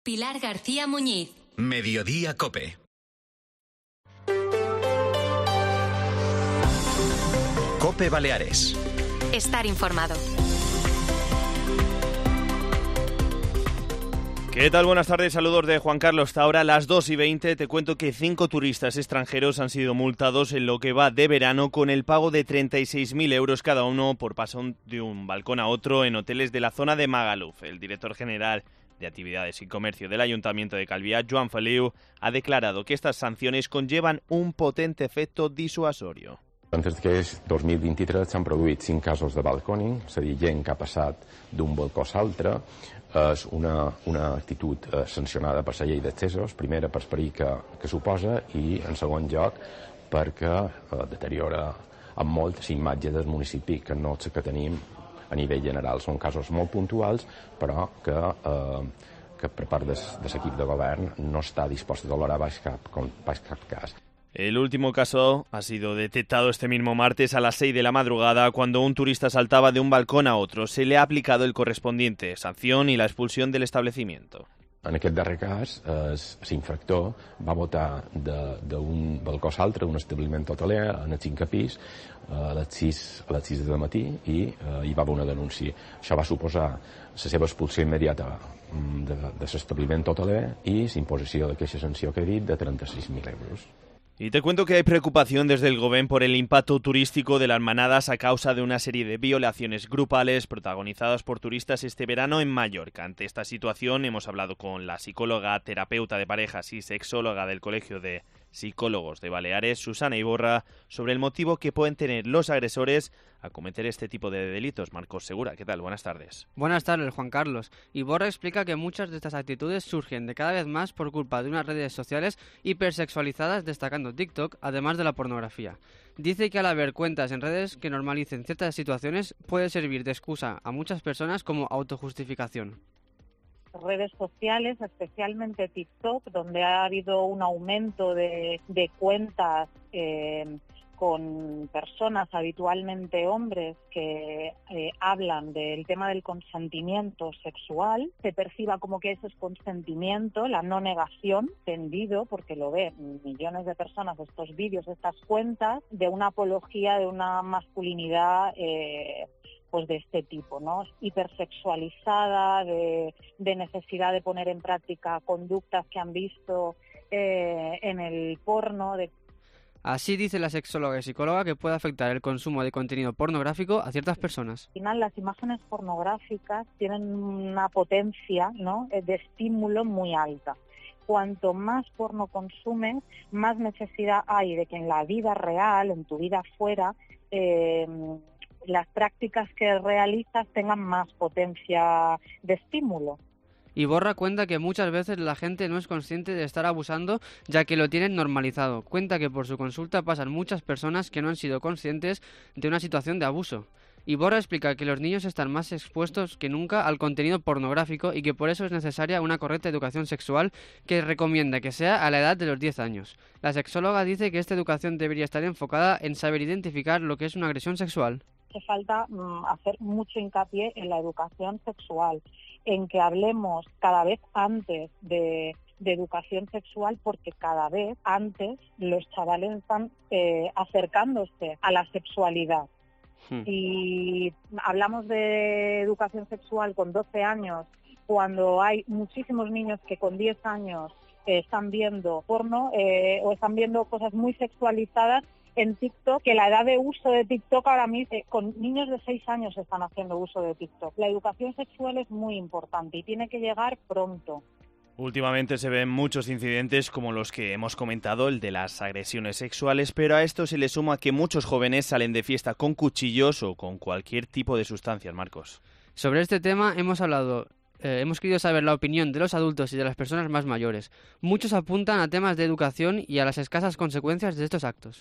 Pilar García Muñiz. Mediodía COPE. COPE Baleares. Estar informado. ¿Qué tal? Buenas tardes, saludos de Juan Carlos. Hasta ahora las 2:20 te cuento que 5 turistas extranjeros han sido multados en lo que va de verano con el pago de 36.000 euros cada uno por paso de un balcón a otro en hoteles de la zona de Magaluf. El director general de Actividades y Comercio del Ayuntamiento de Calvià, Joan Feliu, ha declarado que estas sanciones conllevan un potente efecto disuasorio. Des d'aquest 2023 s'han produït 5 casos de balconing, és a dir, gent que ha passat d'un balcó a l'altre. És una actitud sancionada per la llei d'accessos, primera per l'esperit que suposa i, en segon lloc, perquè deteriora en molt la imatge del municipi, que no és que tenim a nivell general. Són casos molt puntuals, però que per part de l'equip de govern no està dispost a tolerar baix cap cas. El último caso ha sido detectado este mismo martes a las 6 de la madrugada cuando un turista saltaba de un balcón a otro. Se le ha aplicado el correspondiente sanción y la expulsión del establecimiento. En aquest darrer cas, l'infractor va botar d'un balcó a l'altre, un establiment hoteler, en el 5è pis, a les 6 del matí, i hi va haver una denúncia. Això va suposar la seva expulsió immediata de l'establiment hoteler i l'imposició d'aquesta sanció que he dit de 36.000 euros. Y te cuento que hay preocupación desde el Govern por el impacto turístico de las manadas a causa de una serie de violaciones grupales protagonizadas por turistas este verano en Mallorca. Ante esta situación hemos hablado con la psicóloga, terapeuta de parejas y sexóloga del Colegio de Psicólogos de Baleares, Susana Iborra, sobre el motivo que pueden tener los agresores a cometer este tipo de delitos. Marcos Segura, ¿qué tal? Buenas tardes. Buenas tardes, Juan Carlos. Iborra explica que muchas de estas actitudes surgen de cada vez más por culpa de unas redes sociales hipersexualizadas, destacando TikTok, además de la pornografía. Dice que al haber cuentas en redes que normalicen ciertas situaciones puede servir de excusa a muchas personas como autojustificación. Redes sociales, especialmente TikTok, donde ha habido un aumento de cuentas con personas, habitualmente hombres, que hablan del tema del consentimiento sexual, se perciba como que eso es consentimiento, la no negación, tendido, porque lo ven millones de personas, estos vídeos, estas cuentas, de una apología de una masculinidad pues de este tipo, ¿no? Hipersexualizada, de necesidad de poner en práctica conductas que han visto en el porno. Así dice la sexóloga y psicóloga que puede afectar el consumo de contenido pornográfico a ciertas personas. Al final, las imágenes pornográficas tienen una potencia, ¿no?, de estímulo muy alta. Cuanto más porno consumes, más necesidad hay de que en la vida real, en tu vida fuera, las prácticas que realizas tengan más potencia de estímulo. Iborra cuenta que muchas veces la gente no es consciente de estar abusando, ya que lo tienen normalizado. Cuenta que por su consulta pasan muchas personas que no han sido conscientes de una situación de abuso. Iborra explica que los niños están más expuestos que nunca al contenido pornográfico y que por eso es necesaria una correcta educación sexual que recomienda que sea a la edad de los 10 años. La sexóloga dice que esta educación debería estar enfocada en saber identificar lo que es una agresión sexual. Hace falta hacer mucho hincapié en la educación sexual, en que hablemos cada vez antes de educación sexual, porque cada vez antes los chavales están acercándose a la sexualidad. Y hablamos de educación sexual con 12 años, cuando hay muchísimos niños que con 10 años están viendo porno o están viendo cosas muy sexualizadas en TikTok, que la edad de uso de TikTok ahora mismo, con niños de 6 años están haciendo uso de TikTok. La educación sexual es muy importante y tiene que llegar pronto. Últimamente se ven muchos incidentes como los que hemos comentado, el de las agresiones sexuales, pero a esto se le suma que muchos jóvenes salen de fiesta con cuchillos o con cualquier tipo de sustancias, Marcos. Sobre este tema hemos querido saber la opinión de los adultos y de las personas más mayores. Muchos apuntan a temas de educación y a las escasas consecuencias de estos actos.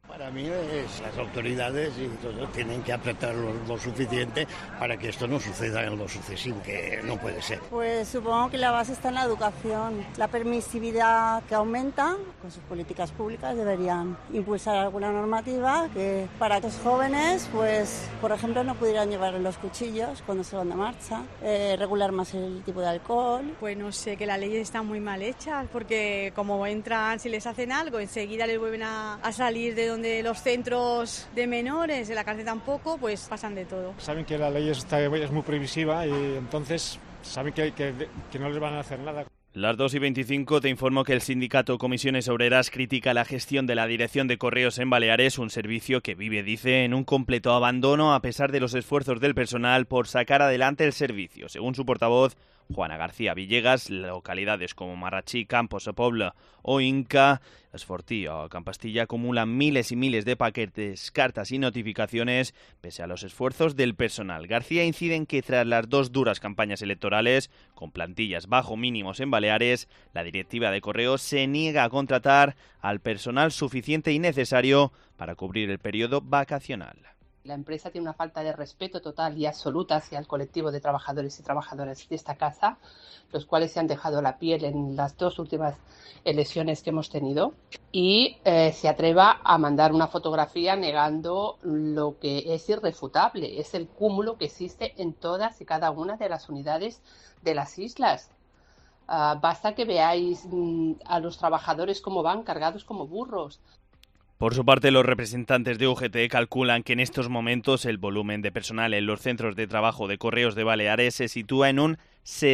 Para mí las autoridades y todo tienen que apretar lo suficiente para que esto no suceda en lo sucesivo, que no puede ser. Pues supongo que la base está en la educación. La permisividad que aumenta, con sus políticas públicas deberían impulsar alguna normativa que para estos jóvenes, pues por ejemplo, no pudieran llevar los cuchillos cuando se van de marcha, regular más el tipo de alcohol. Pues no sé, que las leyes están muy mal hechas, porque como entran, si les hacen algo, enseguida les vuelven a salir de los centros de menores, de la cárcel tampoco, pues pasan de todo. Saben que la ley es muy previsiva y entonces saben que no les van a hacer nada. Las 2:25 te informo que el sindicato Comisiones Obreras critica la gestión de la Dirección de Correos en Baleares, un servicio que vive, dice, en un completo abandono a pesar de los esfuerzos del personal por sacar adelante el servicio. Según su portavoz, Juana García Villegas, localidades como Marrachí, Campos, Pobla o Inca, Esfortí o Campastilla acumulan miles y miles de paquetes, cartas y notificaciones pese a los esfuerzos del personal. García incide en que tras las 2 duras campañas electorales, con plantillas bajo mínimos en Baleares, la directiva de Correos se niega a contratar al personal suficiente y necesario para cubrir el periodo vacacional. La empresa tiene una falta de respeto total y absoluta hacia el colectivo de trabajadores y trabajadoras de esta casa, los cuales se han dejado la piel en las 2 últimas elecciones que hemos tenido, y se atreva a mandar una fotografía negando lo que es irrefutable, es el cúmulo que existe en todas y cada una de las unidades de las islas. Basta que veáis a los trabajadores cómo van cargados como burros. Por su parte, los representantes de UGT calculan que en estos momentos el volumen de personal en los centros de trabajo de Correos de Baleares se sitúa en un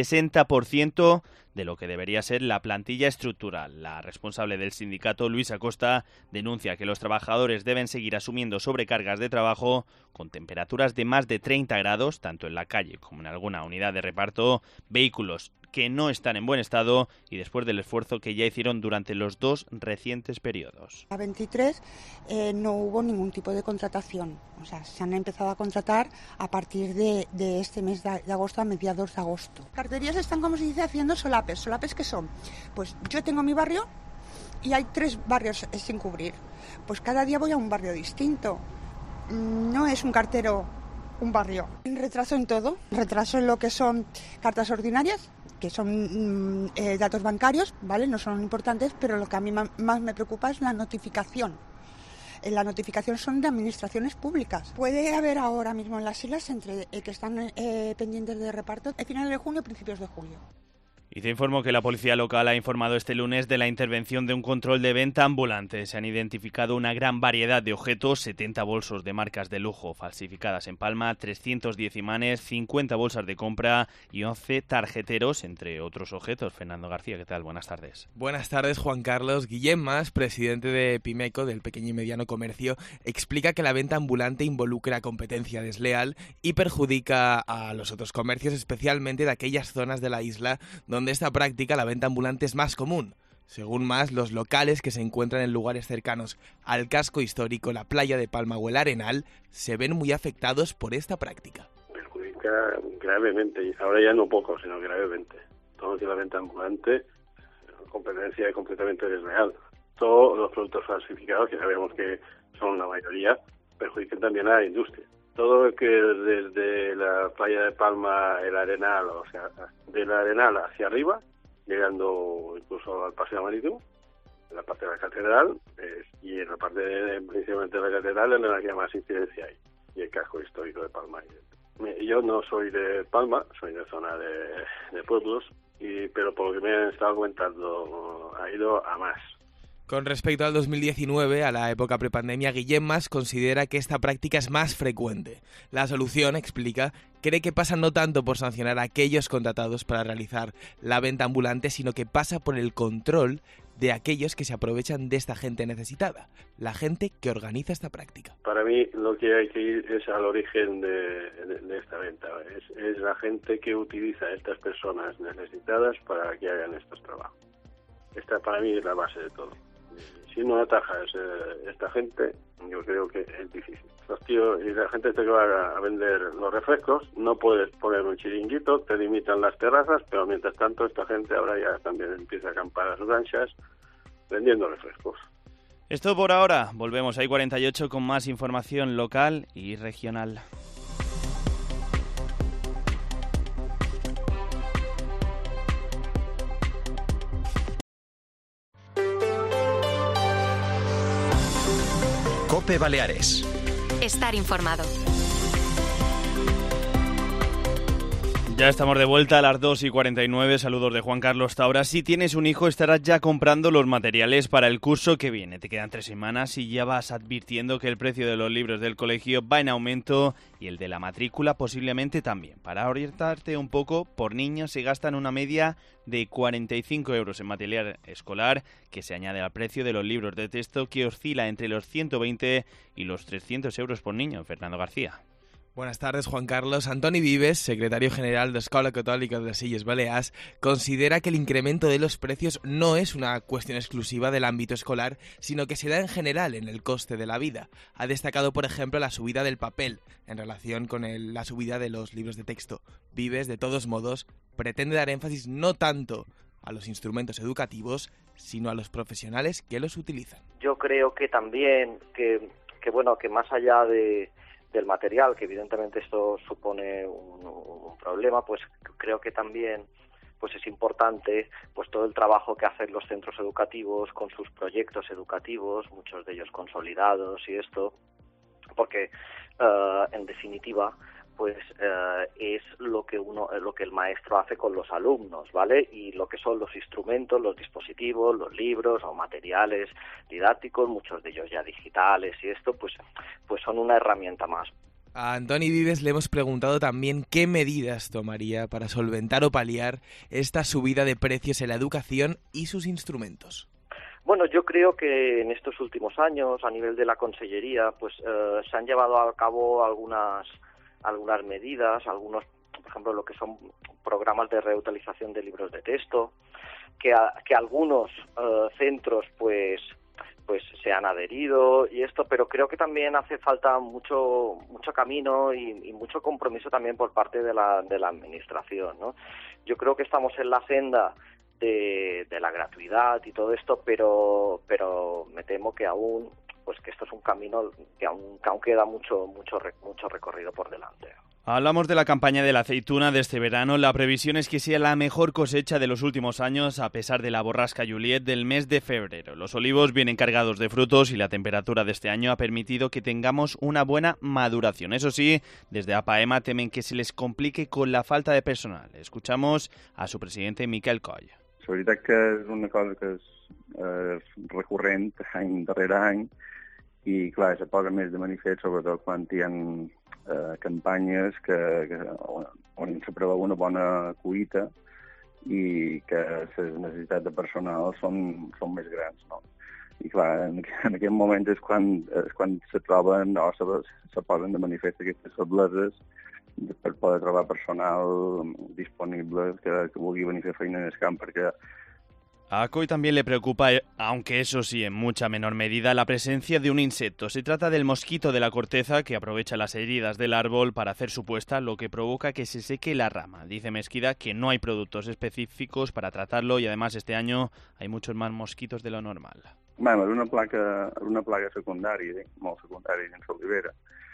60% de lo que debería ser la plantilla estructural. La responsable del sindicato, Luisa Costa, denuncia que los trabajadores deben seguir asumiendo sobrecargas de trabajo con temperaturas de más de 30 grados, tanto en la calle como en alguna unidad de reparto, vehículos que no están en buen estado y después del esfuerzo que ya hicieron durante los 2 recientes periodos. A 23 no hubo ningún tipo de contratación, o sea, se han empezado a contratar a partir de este mes de agosto, a mediados de agosto. Carterías están, como se dice, haciendo solapes. ¿Solapes qué son? Pues yo tengo mi barrio y hay 3 barrios sin cubrir. Pues cada día voy a un barrio distinto. No es un cartero, un barrio. Retraso en todo, retraso en lo que son cartas ordinarias, que son datos bancarios, ¿vale? No son importantes, pero lo que a mí más me preocupa es la notificación. La notificación son de administraciones públicas. Puede haber ahora mismo en las islas entre que están pendientes de reparto a finales de junio, principios de julio. Y te informo que la policía local ha informado este lunes de la intervención de un control de venta ambulante. Se han identificado una gran variedad de objetos, 70 bolsos de marcas de lujo falsificadas en Palma, 310 imanes, 50 bolsas de compra y 11 tarjeteros, entre otros objetos. Fernando García, ¿qué tal? Buenas tardes. Buenas tardes, Juan Carlos. Guillem Mas, presidente de Pimeco, del pequeño y mediano comercio, explica que la venta ambulante involucra competencia desleal y perjudica a los otros comercios, especialmente de aquellas zonas de la isla donde esta práctica, la venta ambulante, es más común. Según Mas, los locales que se encuentran en lugares cercanos al casco histórico, la playa de Palma o el Arenal, se ven muy afectados por esta práctica. Perjudica gravemente, y ahora ya no poco, sino gravemente. Todo que la venta ambulante, competencia completamente desleal. Todos los productos falsificados, que sabemos que son la mayoría, perjudican también a la industria. Todo que desde la playa de Palma, el Arenal, o sea, del Arenal hacia arriba, llegando incluso al paseo marítimo, en la parte de la catedral, y en la parte principalmente de la catedral es la que más incidencia hay, y el casco histórico de Palma. Yo no soy de Palma, soy de zona de pueblos, pero por lo que me han estado comentando, ha ido a más. Con respecto al 2019, a la época prepandemia, Guillem Mas considera que esta práctica es más frecuente. La solución, explica, cree que pasa no tanto por sancionar a aquellos contratados para realizar la venta ambulante, sino que pasa por el control de aquellos que se aprovechan de esta gente necesitada, la gente que organiza esta práctica. Para mí lo que hay que ir es al origen de esta venta, es la gente que utiliza a estas personas necesitadas para que hagan estos trabajos. Esta para mí es la base de todo. Si no atajas esta gente, yo creo que es difícil. Los tíos y la gente que va a vender los refrescos, no puedes poner un chiringuito, te limitan las terrazas, pero mientras tanto esta gente ahora ya también empieza a acampar a sus anchas vendiendo refrescos. Esto por ahora. Volvemos a I48 con más información local y regional. COPE Baleares. Estar informado. Ya estamos de vuelta a las 2:49. Saludos de Juan Carlos Taura. Si tienes un hijo, estarás ya comprando los materiales para el curso que viene. Te quedan 3 semanas y ya vas advirtiendo que el precio de los libros del colegio va en aumento y el de la matrícula posiblemente también. Para orientarte un poco, por niño se gastan una media de 45 euros en material escolar, que se añade al precio de los libros de texto, que oscila entre los 120 y los 300 euros por niño. Fernando García. Buenas tardes, Juan Carlos. Antoni Vives, secretario general de Escola Católica de les Illes Balears, considera que el incremento de los precios no es una cuestión exclusiva del ámbito escolar, sino que se da en general en el coste de la vida. Ha destacado, por ejemplo, la subida del papel en relación con la subida de los libros de texto. Vives, de todos modos, pretende dar énfasis no tanto a los instrumentos educativos, sino a los profesionales que los utilizan. Yo creo que también que más allá del material, que evidentemente esto supone un problema, pues creo que también pues es importante pues todo el trabajo que hacen los centros educativos con sus proyectos educativos, muchos de ellos consolidados y esto, porque en definitiva pues es lo que el maestro hace con los alumnos, ¿vale? Y lo que son los instrumentos, los dispositivos, los libros o materiales didácticos, muchos de ellos ya digitales y esto, pues son una herramienta más. A Antoni Vives le hemos preguntado también qué medidas tomaría para solventar o paliar esta subida de precios en la educación y sus instrumentos. Bueno, yo creo que en estos últimos años, a nivel de la Consellería, pues se han llevado a cabo algunas medidas, algunos, por ejemplo, lo que son programas de reutilización de libros de texto, que algunos centros pues se han adherido y esto, pero creo que también hace falta mucho camino y mucho compromiso también por parte de la administración, ¿no? Yo creo que estamos en la senda de la gratuidad y todo esto, pero me temo que aún que esto es un camino que aún queda mucho recorrido por delante. Hablamos de la campaña de la aceituna de este verano. La previsión es que sea la mejor cosecha de los últimos años, a pesar de la borrasca Juliet del mes de febrero. Los olivos vienen cargados de frutos y la temperatura de este año ha permitido que tengamos una buena maduración. Eso sí, desde APAEMA temen que se les complique con la falta de personal. Escuchamos a su presidente, Miquel Coll. La veritat que és una cosa que és recurrent any darrere any i, clar, se posa més de manifest, sobretot quan hi ha campanyes on se preveu una bona collita i que les necessitats de personal són més grans, no? I, clar, en aquest moment és quan se troben o se posen de manifest aquestes febleses per poder trobar personal disponible que vulgui venir a fer feina en el camp, perquè A Coy también le preocupa, aunque eso sí en mucha menor medida, la presencia de un insecto. Se trata del mosquito de la corteza que aprovecha las heridas del árbol para hacer su puesta, lo que provoca que se seque la rama. Dice Mesquida que no hay productos específicos para tratarlo y además este año hay muchos más mosquitos de lo normal. Bueno, és una plaga secundària, molt secundària dins l'olivera.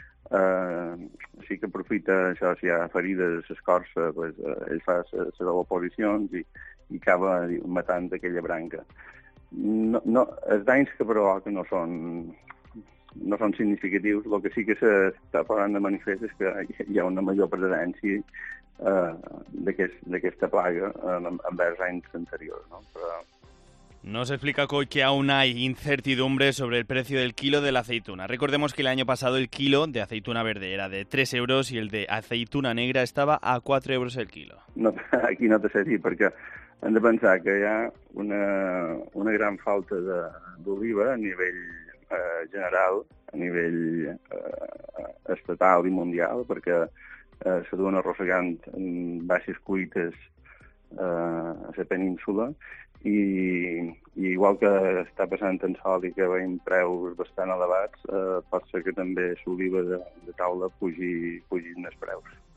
Sí que aprofita això, si hi ha ferides a l'escorça, ell fa les oposicions i acaba matant aquella branca. Els danys que provoca no són significatius, el que sí que s'està posant de manifest és que hi ha una major presència d'aquesta plaga envers anys anteriors, no? Nos explica Coy que aún hay incertidumbre sobre el precio del kilo de la aceituna. Recordemos que el año pasado el kilo de aceituna verde era de 3 euros y el de aceituna negra estaba a 4 euros el kilo. No, aquí no te sé dir, perquè hem de pensar que hi ha una gran falta d'oliva a nivell general, a nivell estatal i mundial, perquè se duen arrossegant baixes cuites a la península i igual que està passant en sol i que veiem preus bastant elevats, pot ser que també l'oliva de taula pugi els preus.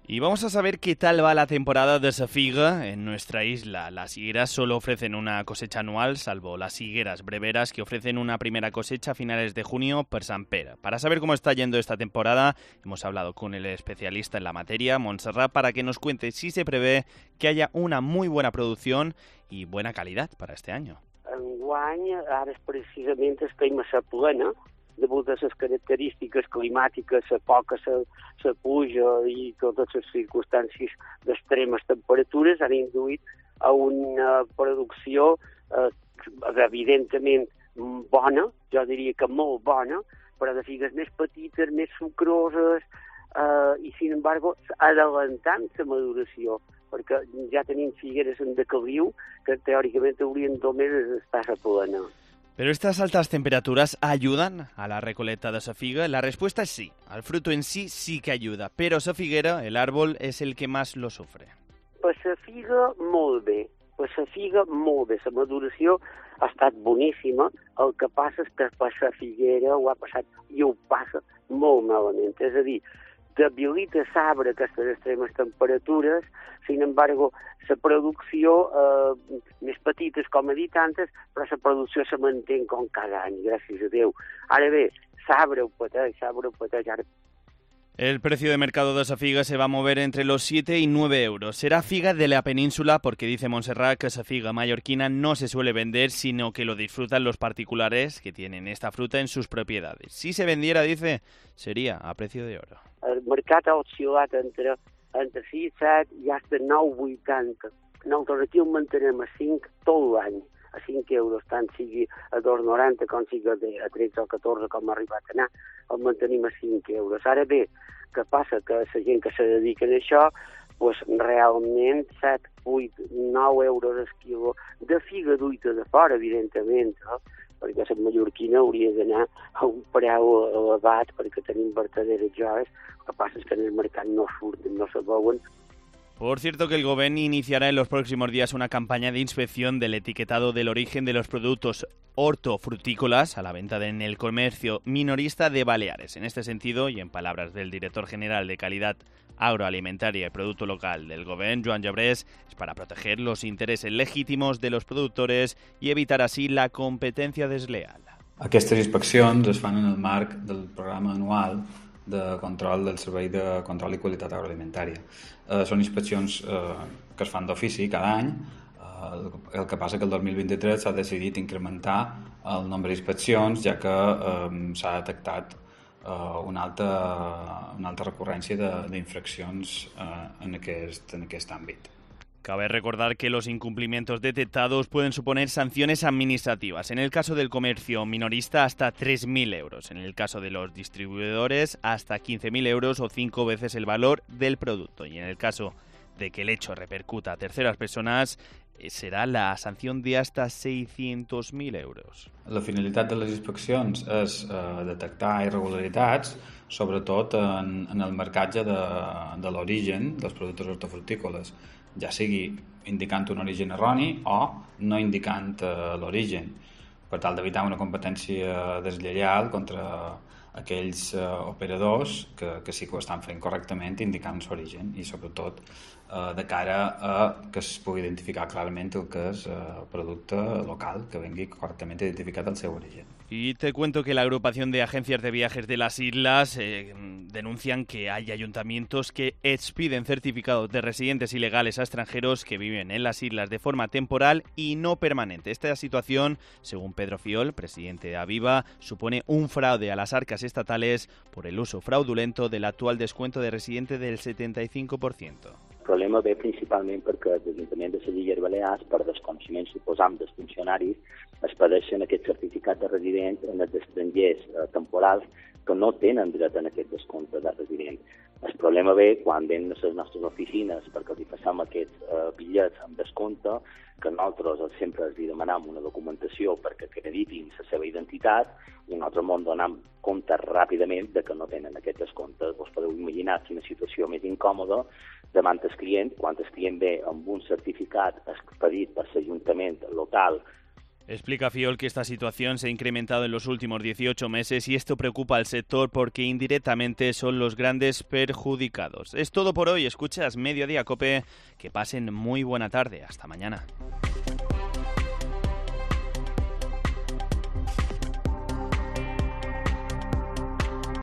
Y vamos a saber qué tal va la temporada de esa figa en nuestra isla. Las higueras solo ofrecen una cosecha anual, salvo las higueras breveras que ofrecen una primera cosecha a finales de junio per Sant Pere. Para saber cómo está yendo esta temporada, hemos hablado con el especialista en la materia, Montserrat, para que nos cuente si se prevé que haya una muy buena producción y buena calidad para este año. Enguany, ara precisament estem a la plena, degut a les característiques climàtiques, la poca, la pluja i totes les circumstàncies d'extremes temperatures han induït a una producció evidentment bona, jo diria que molt bona, però de figues més petites, més sucroses, i sin embargo adelantant la maduració, perquè ja tenim figueres en decaliu que teòricament haurien només d'estar a la plena. ¿Pero estas altas temperaturas ayudan a la recolecta de esa figa? La respuesta es sí. Al fruto en sí que ayuda, però esa figuera, el árbol, es el que más lo sufre. Per la figa, molt bé. La maduració ha estat boníssima. El que passa és que per la figuera ho ha passat i ho passa molt malament. És a dir, debilita l'arbre aquestes extremes temperatures, sin embargo, la producció més petites, com he dit antes, però la producció se manté com cada any, gràcies a Déu. Ara bé, l'arbre ho pateix. El precio de mercado de esa figa se va a mover entre los 7 y 9 euros. Será figa de la península porque dice Montserrat que esa figa mallorquina no se suele vender, sino que lo disfrutan los particulares que tienen esta fruta en sus propiedades. Si se vendiera, dice, sería a precio de oro. El mercat ha oscil·lat entre 6, 7 i hasta 9,80. Nosaltres aquí ho mantenem a 5 tot l'any, a 5 euros, tant sigui a 2,90 com sigui a 13 o 14 com ha arribat a anar, el mantenim a 5 euros. Ara bé, què passa? Que la gent que se dedica a això, pues, realment 7, 8, 9 euros el quilo de figa duita de fora, evidentment, perquè la mallorquina hauria d'anar a un preu elevat perquè tenim verdaderes joves. El que passa és que en el mercat no surten, no se veuen. Por cierto que el Govern iniciará en los próximos días una campaña de inspección del etiquetado del origen de los productos hortofrutícolas a la venta en el comercio minorista de Baleares. En este sentido, y en palabras del director general de Calidad Agroalimentaria y Producto Local del Govern, Joan Llabrés, es para proteger los intereses legítimos de los productores y evitar así la competencia desleal. Aquestes inspeccions es fan en el marc del programa anual de control del Servei de Control i Qualitat Agroalimentària. Són inspeccions que es fan d'ofici cada any. El que passa que el 2023 s'ha decidit incrementar el nombre d'inspeccions, ja que s'ha detectat una alta recurrència d'infraccions en aquest àmbit. Cabe recordar que los incumplimientos detectados pueden suponer sanciones administrativas. En el caso del comercio minorista, hasta 3.000 euros. En el caso de los distribuidores, hasta 15.000 euros o 5 veces el valor del producto. Y en el caso de que el hecho repercuta a terceras personas, será la sanción de hasta 600.000 euros. La finalitat de les inspeccions és detectar irregularitats, sobretot en el marcatge de l'origen dels productes hortofrutícoles, ja sigui indicant un origen erroni o no indicant l'origen, per tal d'evitar una competència deslleial contra aquells operadors que sí que ho estan fent correctament indicant l'origen i sobretot de cara a que es pugui identificar clarament el que és producte local, que vengui correctament identificat el seu origen. Y te cuento que la agrupación de agencias de viajes de las islas denuncian que hay ayuntamientos que expiden certificados de residentes ilegales a extranjeros que viven en las islas de forma temporal y no permanente. Esta situación, según Pedro Fiol, presidente de Aviva, supone un fraude a las arcas estatales por el uso fraudulento del actual descuento de residente del 75%. El problema ve principalment perquè l'Ajuntament de les Illes Balears, per desconeixement suposam dels funcionaris, expedeixen aquest certificat de resident en els estrangers temporals que no tenen dret en aquest descompte de resident. El problema ve quan venen a les nostres oficines perquè els passem aquests bitllets amb descompte, que nosaltres sempre els demanem una documentació perquè acreditin la seva identitat i nosaltres ens donem compte ràpidament de que no tenen aquest descompte. Us podeu imaginar quina situació més incòmoda davant el client, quan el client ve amb un certificat expedit per l'Ajuntament local Explica Fiol que esta situación se ha incrementado en los últimos 18 meses y esto preocupa al sector porque indirectamente son los grandes perjudicados. Es todo por hoy. Escuchas Mediodía Cope. Que pasen muy buena tarde. Hasta mañana.